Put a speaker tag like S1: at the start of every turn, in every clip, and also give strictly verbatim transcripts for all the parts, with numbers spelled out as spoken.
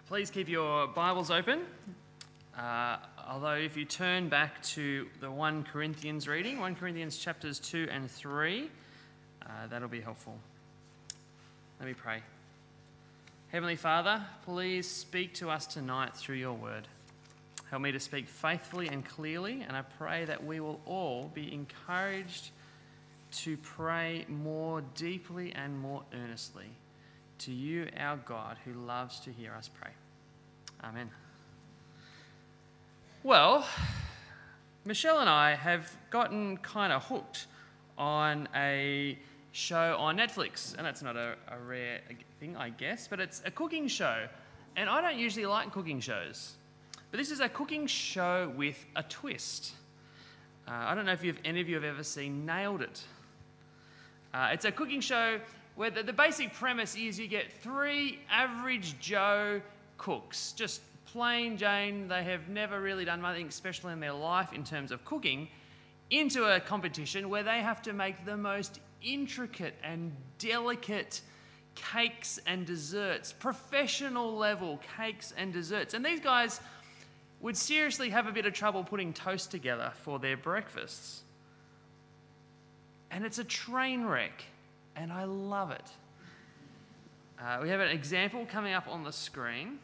S1: Please keep your Bibles open. Uh, although if you turn back to the First Corinthians reading, First Corinthians chapters two and three, uh, that'll be helpful. Let me pray. Heavenly Father, please speak to us tonight through your word. Help me to speak faithfully and clearly, and I pray that we will all be encouraged to pray more deeply and more earnestly to you, our God, who loves to hear us pray. Amen. Well, Michelle and I have gotten kind of hooked on a show on Netflix, and that's not a, a rare thing, I guess, but it's a cooking show. And I don't usually like cooking shows, but this is a cooking show with a twist. Uh, I don't know if you've, any of you have ever seen Nailed It. Uh, it's a cooking show where the, the basic premise is you get three average Joe cooks, just plain Jane, they have never really done anything special in their life in terms of cooking, into a competition where they have to make the most intricate and delicate cakes and desserts, professional level cakes and desserts. And these guys would seriously have a bit of trouble putting toast together for their breakfasts. And it's a train wreck, and I love it. Uh, we have an example coming up on the screen.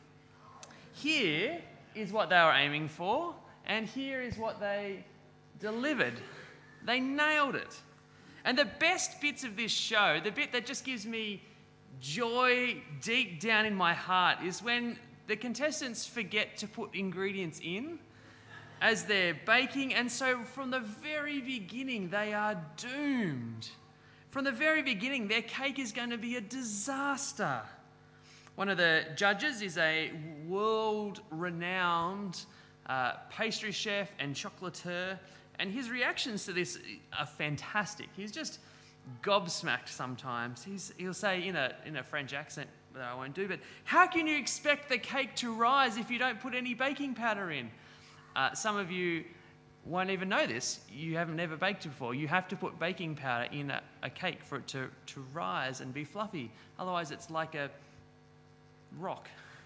S1: Here is what they were aiming for, and here is what they delivered. They nailed it. And the best bits of this show, the bit that just gives me joy deep down in my heart, is when the contestants forget to put ingredients in as they're baking, and so from the very beginning they are doomed. From the very beginning, their cake is going to be a disaster. One of the judges is a world-renowned uh, pastry chef and chocolatier, and his reactions to this are fantastic. He's just gobsmacked sometimes. He's, he'll say in a, in a French accent that I won't do, but how can you expect the cake to rise if you don't put any baking powder in? Uh, some of you won't even know this. You haven't never baked before. You have to put baking powder in a, a cake for it to, to rise and be fluffy. Otherwise, it's like a rock.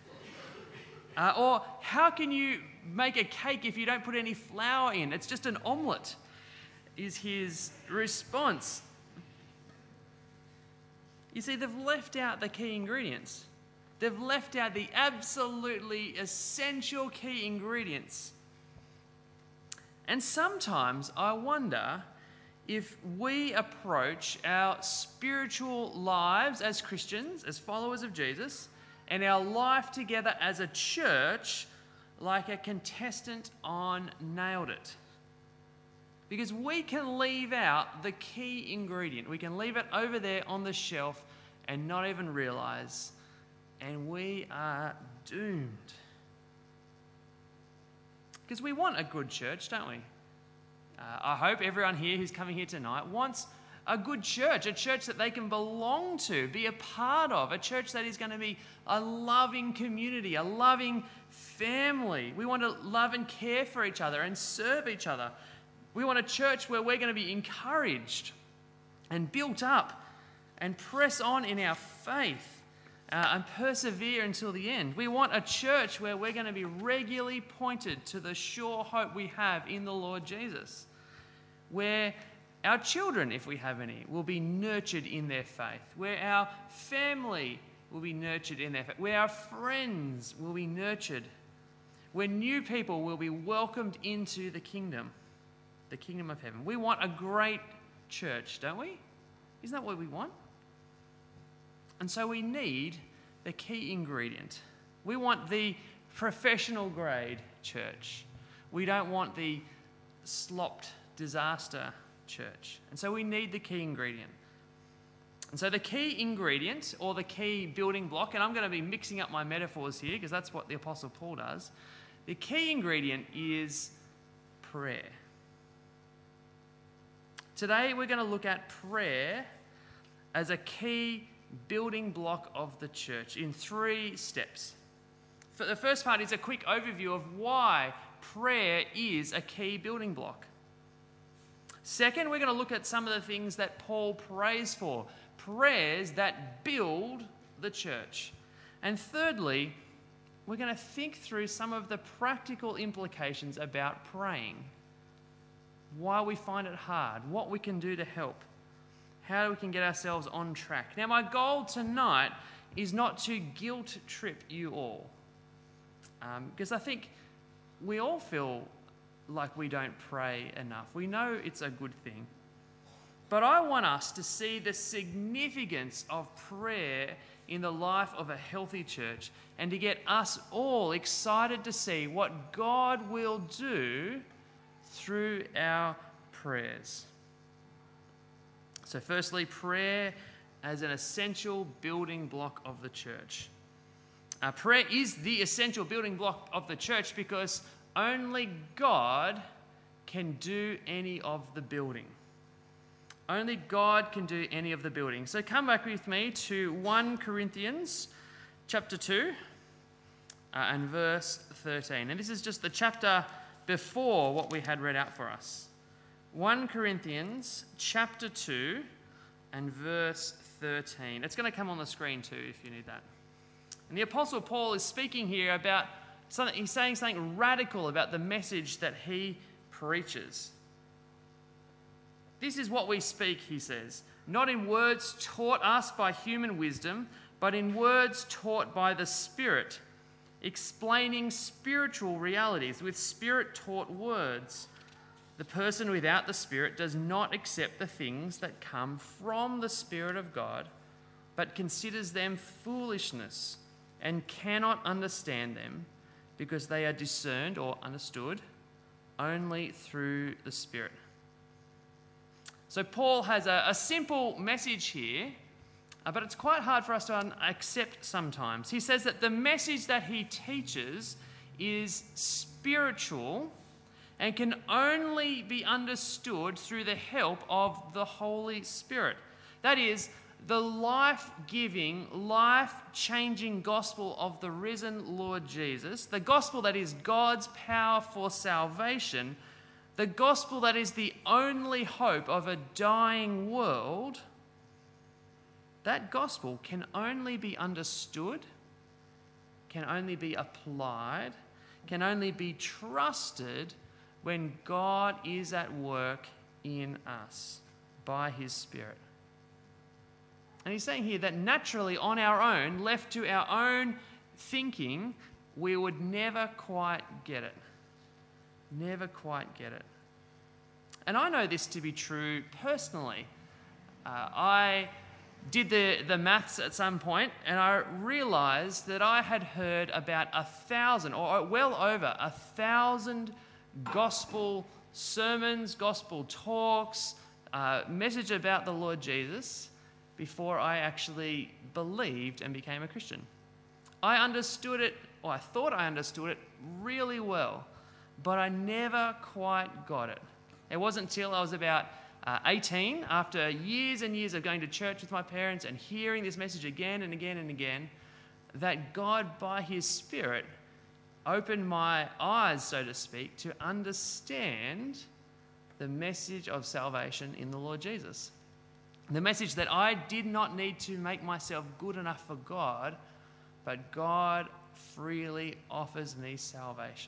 S1: Uh, or how can you make a cake if you don't put any flour in? It's just an omelette, is his response. You see, they've left out the key ingredients. They've left out the absolutely essential key ingredients. And sometimes I wonder if we approach our spiritual lives as Christians, as followers of Jesus, and our life together as a church like a contestant on Nailed It. Because we can leave out the key ingredient. We can leave it over there on the shelf and not even realise, and we are doomed. Because we want a good church, don't we? Uh, I hope everyone here who's coming here tonight wants a good church, a church that they can belong to, be a part of, a church that is going to be a loving community, a loving family. We want to love and care for each other and serve each other. We want a church where we're going to be encouraged and built up and press on in our faith. Uh, and persevere until the end. We want a church where we're going to be regularly pointed to the sure hope we have in the Lord Jesus, where our children, if we have any, will be nurtured in their faith, where our family will be nurtured in their faith, where our friends will be nurtured, where new people will be welcomed into the kingdom, the kingdom of heaven. We want a great church, don't we? Isn't that what we want? And so we need the key ingredient. We want the professional grade church. We don't want the slopped disaster church. And so we need the key ingredient. And so the key ingredient, or the key building block, and I'm going to be mixing up my metaphors here because that's what the Apostle Paul does. The key ingredient is prayer. Today we're going to look at prayer as a key building block of the church in three steps. For the first part is a quick overview of why prayer is a key building block. Second, we're going to look at some of the things that Paul prays for, prayers that build the church. And thirdly, we're going to think through some of the practical implications about praying. Why we find it hard, what we can do to help, how we can get ourselves on track. Now, my goal tonight is not to guilt trip you all, um, because I think we all feel like we don't pray enough. We know it's a good thing. But I want us to see the significance of prayer in the life of a healthy church and to get us all excited to see what God will do through our prayers. So firstly, prayer as an essential building block of the church. Uh, prayer is the essential building block of the church because only God can do any of the building. Only God can do any of the building. So come back with me to First Corinthians chapter two uh, and verse thirteen. And this is just the chapter before what we had read out for us. First Corinthians chapter two and verse thirteen. It's going to come on the screen too if you need that. And the Apostle Paul is speaking here about something, he's saying something radical about the message that he preaches. This is what we speak, he says, not in words taught us by human wisdom, but in words taught by the Spirit, explaining spiritual realities with Spirit-taught words. The person without the Spirit does not accept the things that come from the Spirit of God, but considers them foolishness and cannot understand them because they are discerned or understood only through the Spirit. So Paul has a, a simple message here, uh, but it's quite hard for us to un- accept sometimes. He says that the message that he teaches is spiritual and can only be understood through the help of the Holy Spirit. That is, the life-giving, life-changing gospel of the risen Lord Jesus, the gospel that is God's power for salvation, the gospel that is the only hope of a dying world, that gospel can only be understood, can only be applied, can only be trusted when God is at work in us by his Spirit. And he's saying here that naturally on our own, left to our own thinking, we would never quite get it. Never quite get it. And I know this to be true personally. Uh, I did the, the maths at some point and I realised that I had heard about a thousand, or well over a thousand gospel sermons, gospel talks, uh, message about the Lord Jesus before I actually believed and became a Christian. I understood it, or I thought I understood it really well, but I never quite got it. It wasn't until I was about uh, eighteen, after years and years of going to church with my parents and hearing this message again and again and again, that God, by his Spirit, opened my eyes, so to speak, to understand the message of salvation in the Lord Jesus. The message that I did not need to make myself good enough for God, but God freely offers me salvation.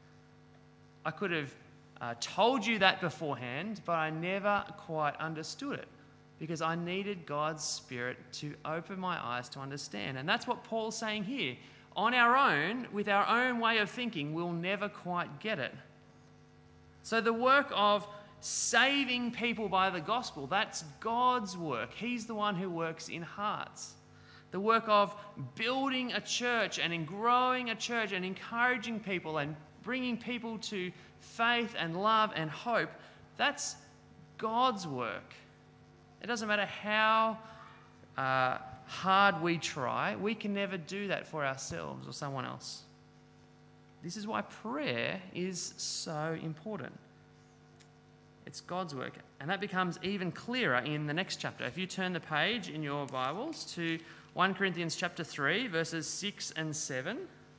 S1: I could have uh, told you that beforehand, but I never quite understood it because I needed God's Spirit to open my eyes to understand. And that's what Paul's saying here. On our own, with our own way of thinking, we'll never quite get it. So the work of saving people by the gospel, that's God's work. He's the one who works in hearts. The work of building a church and in growing a church and encouraging people and bringing people to faith and love and hope, that's God's work. It doesn't matter how uh, hard we try, we can never do that for ourselves or someone else. This is why prayer is so important. It's God's work. And that becomes even clearer in the next chapter. If you turn the page in your Bibles to First Corinthians chapter three, verses six and seven.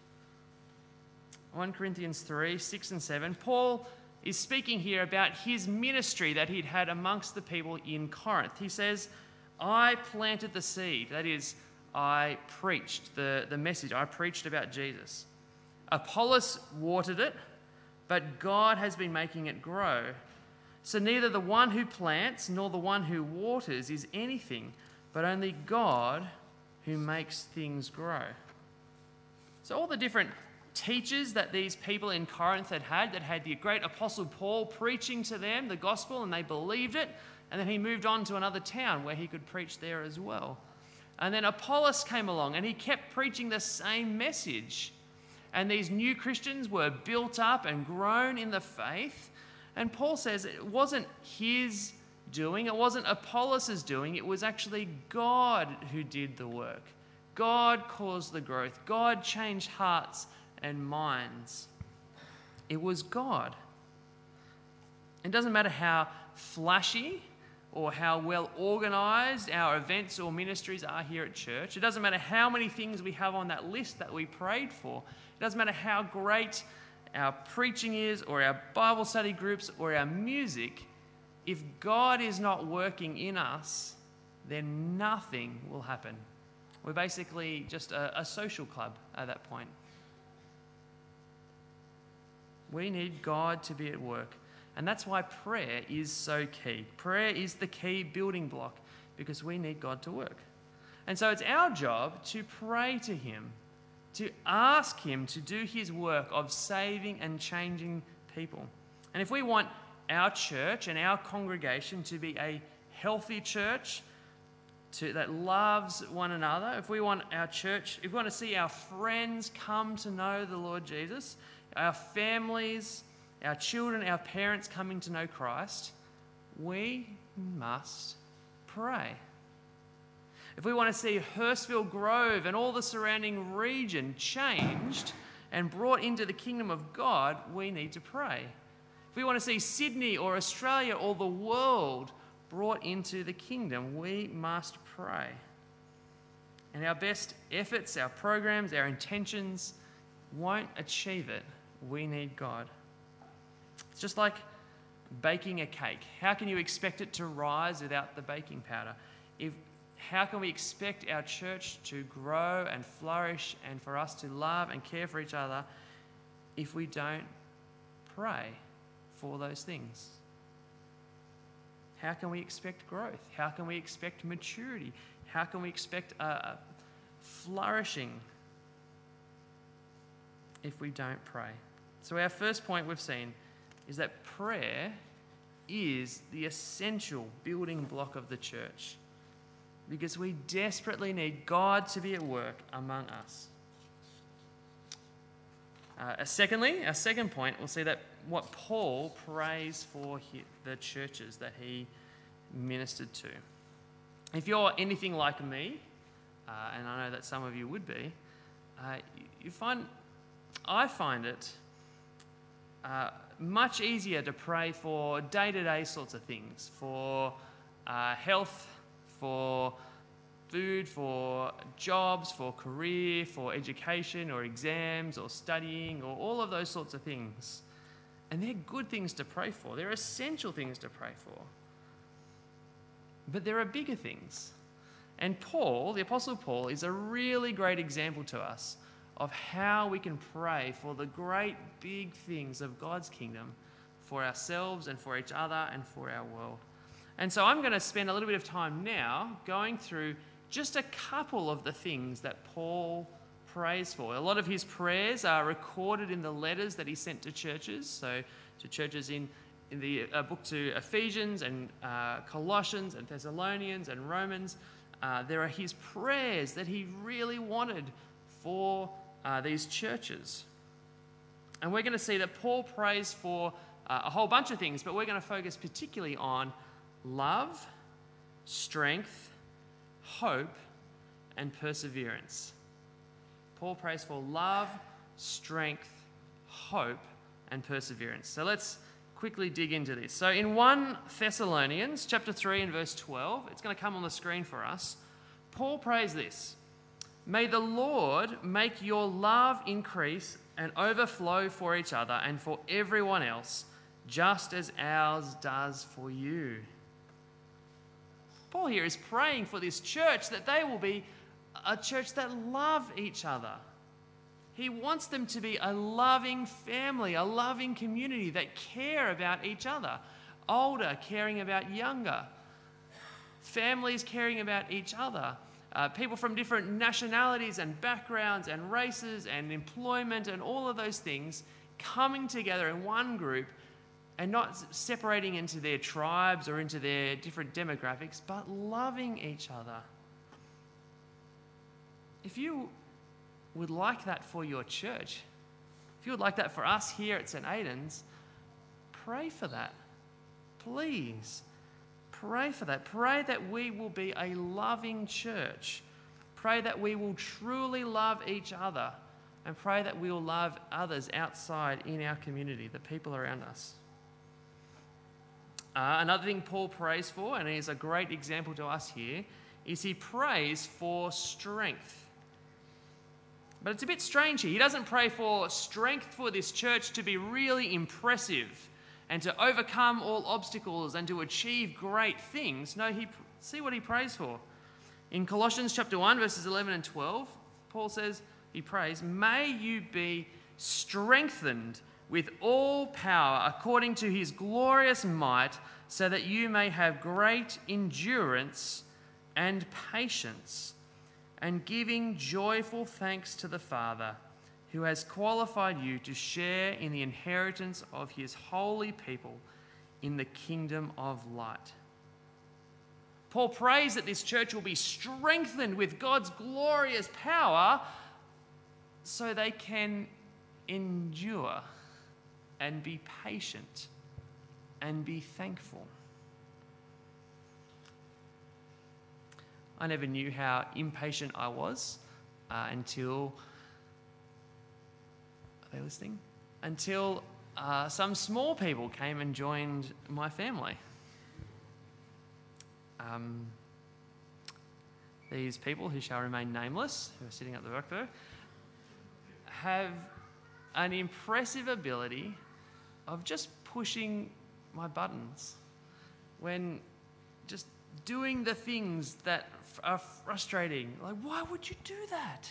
S1: First Corinthians three, six and seven. Paul is speaking here about his ministry that he'd had amongst the people in Corinth. He says, I planted the seed. That is, I preached the, the message. I preached about Jesus. Apollos watered it, but God has been making it grow. So neither the one who plants nor the one who waters is anything, but only God who makes things grow. So all the different teachers that these people in Corinth had had, that had the great Apostle Paul preaching to them the gospel, and they believed it, and then he moved on to another town where he could preach there as well. And then Apollos came along and he kept preaching the same message. And these new Christians were built up and grown in the faith. And Paul says it wasn't his doing, it wasn't Apollos' doing, it was actually God who did the work. God caused the growth. God changed hearts and minds. It was God. It doesn't matter how flashy or how well organised our events or ministries are here at church. It doesn't matter how many things we have on that list that we prayed for. It doesn't matter how great our preaching is or our Bible study groups or our music. If God is not working in us, then nothing will happen. We're basically just a, a social club at that point. We need God to be at work. And that's why prayer is so key. Prayer is the key building block because we need God to work. And so it's our job to pray to him, to ask him to do his work of saving and changing people. And if we want our church and our congregation to be a healthy church to, that loves one another, if we want our church, if we want to see our friends come to know the Lord Jesus, our families, our children, our parents coming to know Christ, we must pray. If we want to see Hurstville Grove and all the surrounding region changed and brought into the kingdom of God, we need to pray. If we want to see Sydney or Australia or the world brought into the kingdom, we must pray. And our best efforts, our programs, our intentions won't achieve it. We need God. It's just like baking a cake. How can you expect it to rise without the baking powder? If, how can we expect our church to grow and flourish and for us to love and care for each other if we don't pray for those things? How can we expect growth? How can we expect maturity? How can we expect uh, flourishing if we don't pray? So our first point we've seen is that prayer is the essential building block of the church because we desperately need God to be at work among us. Uh, secondly, our second point, we'll see that what Paul prays for the churches that he ministered to. If you're anything like me, uh, and I know that some of you would be, uh, you find, I find it uh, much easier to pray for day-to-day sorts of things, for uh, health, for food, for jobs, for career, for education or exams or studying or all of those sorts of things. And they're good things to pray for. They're essential things to pray for. But there are bigger things. And Paul, the Apostle Paul, is a really great example to us of how we can pray for the great big things of God's kingdom for ourselves and for each other and for our world. And so I'm going to spend a little bit of time now going through just a couple of the things that Paul prays for. A lot of his prayers are recorded in the letters that he sent to churches, so to churches in, in the uh, book to Ephesians and uh, Colossians and Thessalonians and Romans. Uh, there are his prayers that he really wanted for uh, these churches. And we're going to see that Paul prays for uh, a whole bunch of things, but we're going to focus particularly on love, strength, hope, and perseverance. Paul prays for love, strength, hope, and perseverance. So let's quickly dig into this. So in First Thessalonians chapter three and verse twelve, it's going to come on the screen for us. Paul prays this: "May the Lord make your love increase and overflow for each other and for everyone else, just as ours does for you." Paul here is praying for this church that they will be a church that love each other. He wants them to be a loving family, a loving community that care about each other. Older caring about younger. Families caring about each other. Uh, people from different nationalities and backgrounds and races and employment and all of those things coming together in one group and not separating into their tribes or into their different demographics, but loving each other. If you would like that for your church, if you would like that for us here at Saint Aidan's, pray for that. Please, pray for that. Pray that we will be a loving church. Pray that we will truly love each other, and pray that we will love others outside in our community, the people around us. Uh, another thing Paul prays for, and he's a great example to us here, is he prays for strength. But it's a bit strange here. He doesn't pray for strength for this church to be really impressive and to overcome all obstacles and to achieve great things. No, he see what he prays for. In Colossians chapter one, verses eleven and twelve, Paul says, he prays, "May you be strengthened with all power according to his glorious might, so that you may have great endurance and patience, and giving joyful thanks to the Father, who has qualified you to share in the inheritance of his holy people in the kingdom of light." Paul prays that this church will be strengthened with God's glorious power so they can endure and be patient and be thankful. I never knew how impatient I was uh, until, are they listening? Until uh, some small people came and joined my family. Um, these people, who shall remain nameless, who are sitting up the back there, have an impressive ability of just pushing my buttons when just doing the things that are frustrating. Like, why would you do that?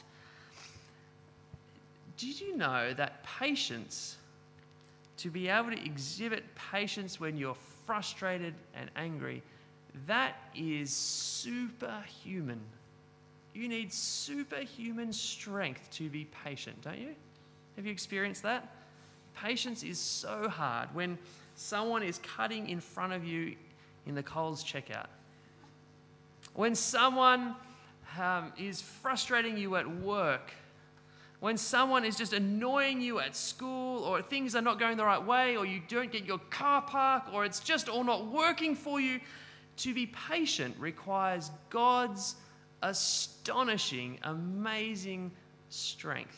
S1: Did you know that patience, to be able to exhibit patience when you're frustrated and angry, that is superhuman. You need superhuman strength to be patient, don't you? Have you experienced that? Patience is so hard when someone is cutting in front of you in the Coles checkout. When someone um, is frustrating you at work. When someone is just annoying you at school, or things are not going the right way, or you don't get your car park, or it's just all not working for you. To be patient requires God's astonishing, amazing strength.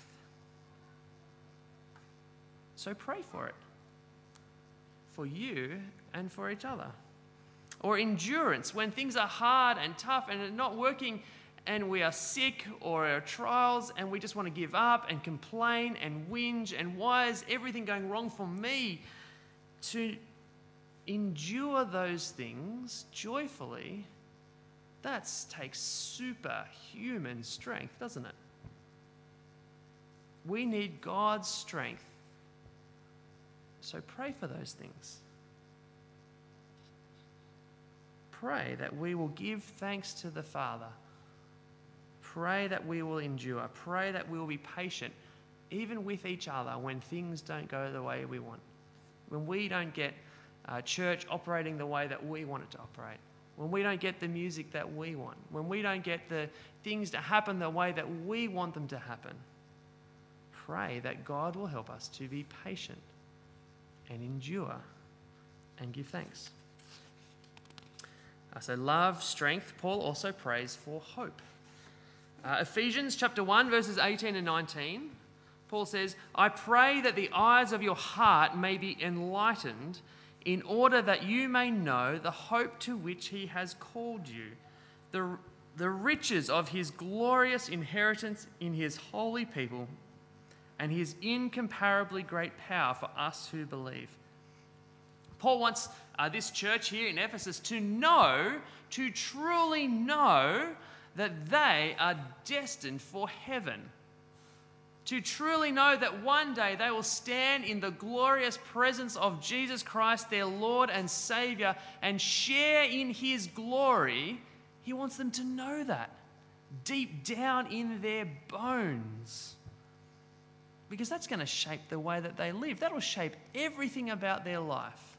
S1: So pray for it. For you and for each other. Or endurance, when things are hard and tough and are not working, and we are sick or our trials, and we just want to give up and complain and whinge, and why is everything going wrong for me? To endure those things joyfully, that takes superhuman strength, doesn't it? We need God's strength. So pray for those things. Pray that we will give thanks to the Father. Pray that we will endure. Pray that we will be patient, even with each other, when things don't go the way we want. When we don't get uh, church operating the way that we want it to operate. When we don't get the music that we want. When we don't get the things to happen the way that we want them to happen. Pray that God will help us to be patient and endure and give thanks. Uh, so love, strength. Paul also prays for hope. Uh, Ephesians chapter one, verses eighteen and nineteen, Paul says, "I pray that the eyes of your heart may be enlightened, in order that you may know the hope to which he has called you, the, the riches of his glorious inheritance in his holy people, and his incomparably great power for us who believe." Paul wants uh, this church here in Ephesus to know, to truly know that they are destined for heaven. To truly know that one day they will stand in the glorious presence of Jesus Christ, their Lord and Savior, and share in his glory. He wants them to know that deep down in their bones. Because that's going to shape the way that they live. That will shape everything about their life.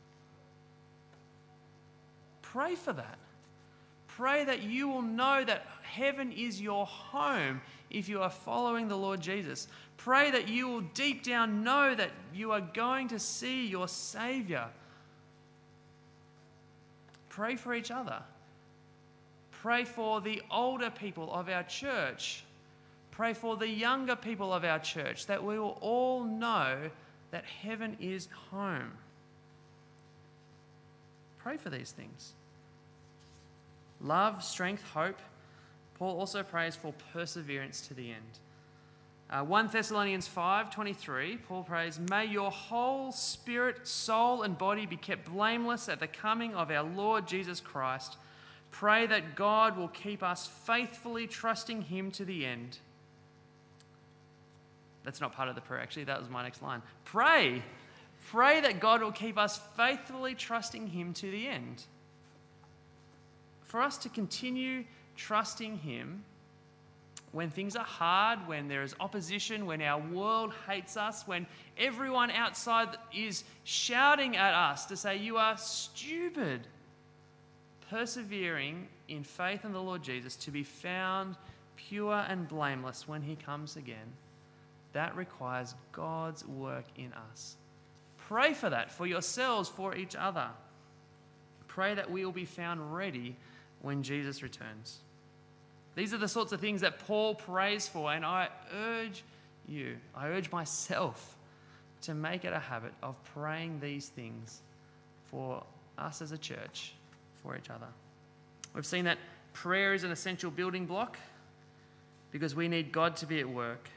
S1: Pray for that. Pray that you will know that heaven is your home if you are following the Lord Jesus. Pray that you will deep down know that you are going to see your Savior. Pray for each other. Pray for the older people of our church. Pray for the younger people of our church, that we will all know that heaven is home. Pray for these things. Love, strength, hope. Paul also prays for perseverance to the end. Uh, First Thessalonians five twenty-three, Paul prays, "May your whole spirit, soul and body be kept blameless at the coming of our Lord Jesus Christ. Pray that God will keep us faithfully trusting him to the end." That's not part of the prayer, actually. That was my next line. Pray. Pray that God will keep us faithfully trusting him to the end. For us to continue trusting him when things are hard, when there is opposition, when our world hates us, when everyone outside is shouting at us to say, "You are stupid." Persevering in faith in the Lord Jesus to be found pure and blameless when he comes again, that requires God's work in us. Pray for that, for yourselves, for each other. Pray that we will be found ready when Jesus returns. These are the sorts of things that Paul prays for, and I urge you, I urge myself to make it a habit of praying these things for us as a church, for each other. We've seen that prayer is an essential building block because we need God to be at work.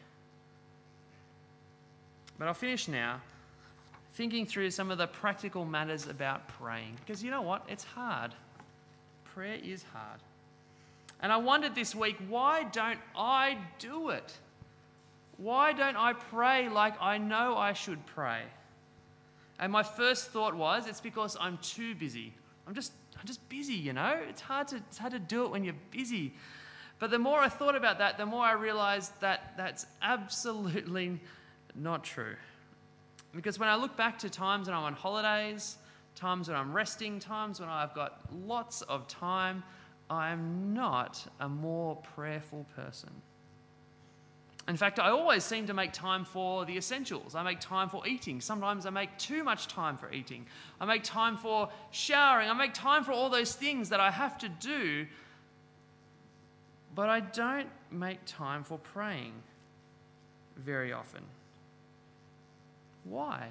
S1: But I'll finish now thinking through some of the practical matters about praying, because you know what? It's hard. Prayer is hard. And I wondered this week, why don't I do it? Why don't I pray like I know I should pray? And my first thought was, it's because I'm too busy. I'm just I'm just busy, you know? It's hard to it's hard to do it when you're busy. But the more I thought about that, the more I realized that that's absolutely not true. Because when I look back to times when I'm on holidays, times when I'm resting, times when I've got lots of time, I'm not a more prayerful person. In fact, I always seem to make time for the essentials. I make time for eating. Sometimes I make too much time for eating. I make time for showering. I make time for all those things that I have to do. But I don't make time for praying very often. Why?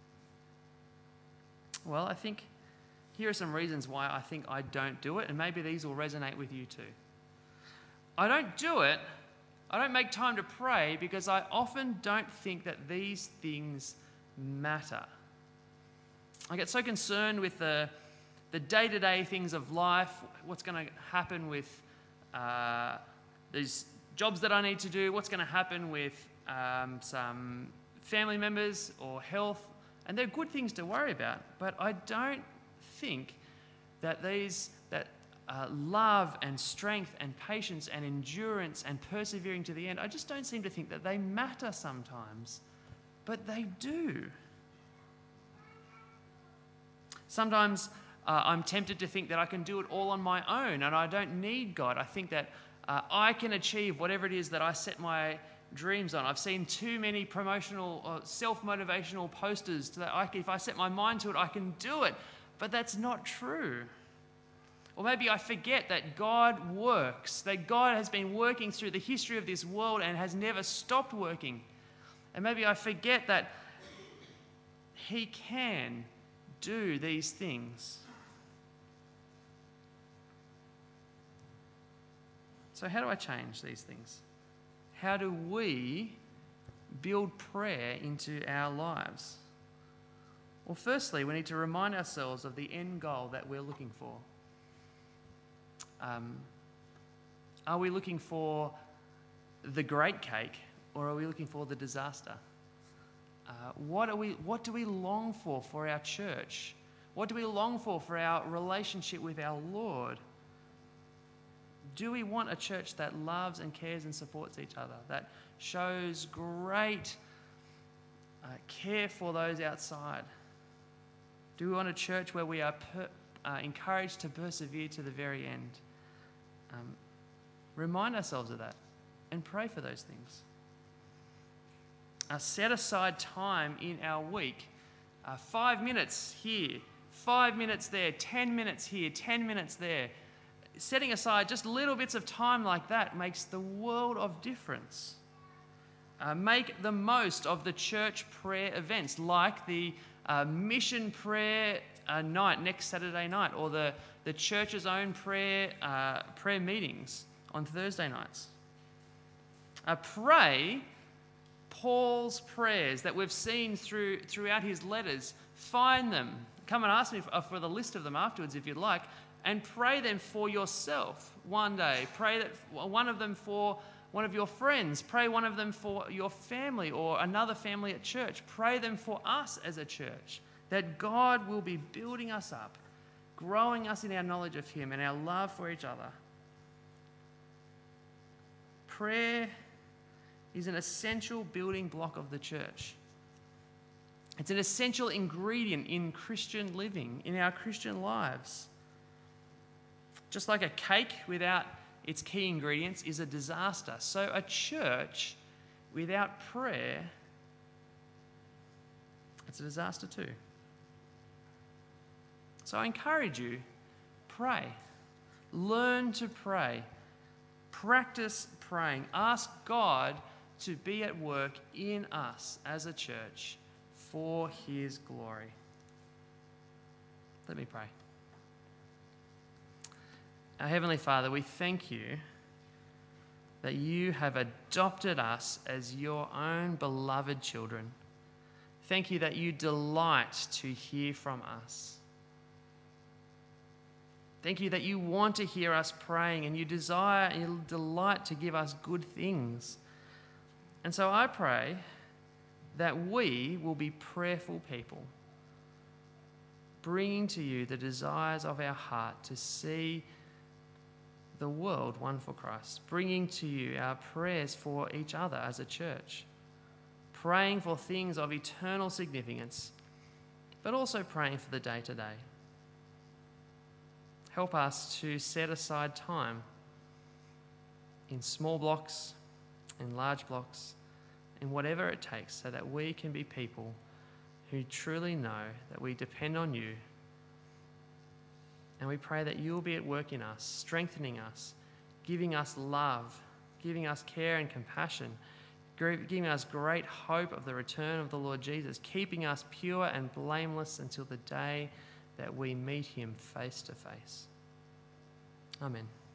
S1: Well, I think here are some reasons why I think I don't do it, and maybe these will resonate with you too. I don't do it, I don't make time to pray because I often don't think that these things matter. I get so concerned with the, the day-to-day things of life, what's going to happen with uh, these jobs that I need to do, what's going to happen with um, some family members or health, and they're good things to worry about, but I don't think that these that uh, love and strength and patience and endurance and persevering to the end, I just don't seem to think that they matter sometimes, but they do. Sometimes uh, I'm tempted to think that I can do it all on my own and I don't need God. I think that uh, I can achieve whatever it is that I set my dreams on. I've seen too many promotional or self-motivational posters that I, if I set my mind to it, I can do it. But that's not true. Or maybe I forget that God works, that God has been working through the history of this world and has never stopped working. And maybe I forget that He can do these things. So how do I change these things? How do we build prayer into our lives? Well, firstly, we need to remind ourselves of the end goal that we're looking for. Um, Are we looking for the great cake, or are we looking for the disaster? Uh, what are we? What do we long for for our church? What do we long for for our relationship with our Lord? Do we want a church that loves and cares and supports each other, that shows great uh, care for those outside? Do we want a church where we are per, uh, encouraged to persevere to the very end? Um, remind ourselves of that and pray for those things. Uh, set aside time in our week, uh, five minutes here, five minutes there, ten minutes here, ten minutes there. Setting aside just little bits of time like that makes the world of difference. Uh, make the most of the church prayer events, like the uh, mission prayer uh, night next Saturday night, or the, the church's own prayer uh, prayer meetings on Thursday nights. Uh, pray Paul's prayers that we've seen through throughout his letters. Find them. Come and ask me for, for the list of them afterwards if you'd like. And pray them for yourself one day. Pray that one of them for one of your friends. Pray one of them for your family or another family at church. Pray them for us as a church, that God will be building us up, growing us in our knowledge of him and our love for each other. Prayer is an essential building block of the church. It's an essential ingredient in Christian living, in our Christian lives. Just like a cake without its key ingredients is a disaster, so a church without prayer, it's a disaster too. So I encourage you, pray. Learn to pray. Practice praying. Ask God to be at work in us as a church for his glory. Let me pray. Our Heavenly Father, we thank you that you have adopted us as your own beloved children. Thank you that you delight to hear from us. Thank you that you want to hear us praying, and you desire and you delight to give us good things. And so I pray that we will be prayerful people, bringing to you the desires of our heart to see the world won for Christ, bringing to you our prayers for each other as a church, praying for things of eternal significance, but also praying for the day-to-day. Help us to set aside time in small blocks, in large blocks, in whatever it takes, so that we can be people who truly know that we depend on you. And we pray that you'll be at work in us, strengthening us, giving us love, giving us care and compassion, giving us great hope of the return of the Lord Jesus, keeping us pure and blameless until the day that we meet him face to face. Amen.